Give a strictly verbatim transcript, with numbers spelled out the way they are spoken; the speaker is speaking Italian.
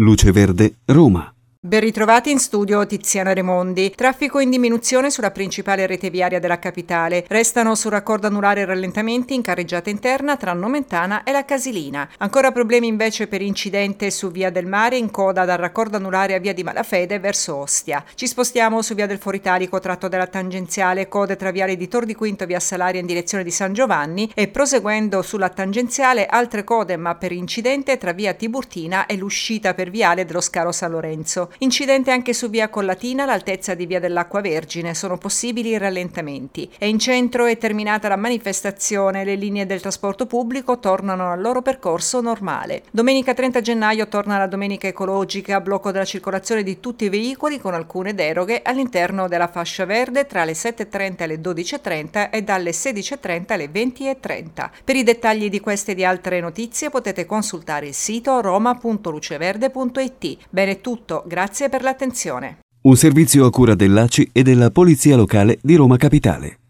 Luce Verde, Roma. Ben ritrovati in studio Tiziana Remondi. Traffico in diminuzione sulla principale rete viaria della capitale. Restano sul raccordo anulare rallentamenti in carreggiata interna tra Nomentana e la Casilina. Ancora problemi invece per incidente su Via del Mare in coda dal raccordo anulare a Via di Malafede verso Ostia. Ci spostiamo su Via del Foritalico tratto della tangenziale, code tra Viale di Tor di Quinto e Via Salaria in direzione di San Giovanni e proseguendo sulla tangenziale altre code ma per incidente tra Via Tiburtina e l'uscita per Viale dello Scalo San Lorenzo. Incidente anche su Via Collatina all'altezza di Via dell'Acqua Vergine, sono possibili rallentamenti. E in centro è terminata la manifestazione, le linee del trasporto pubblico tornano al loro percorso normale. Domenica trenta gennaio torna la domenica ecologica, blocco della circolazione di tutti i veicoli con alcune deroghe all'interno della fascia verde tra le sette e trenta e le dodici e trenta e dalle sedici e trenta alle venti e trenta. Per i dettagli di queste e di altre notizie potete consultare il sito roma punto luceverde punto it. Bene, è tutto, grazie per l'attenzione. Un servizio a cura dell'A C I e della Polizia Locale di Roma Capitale.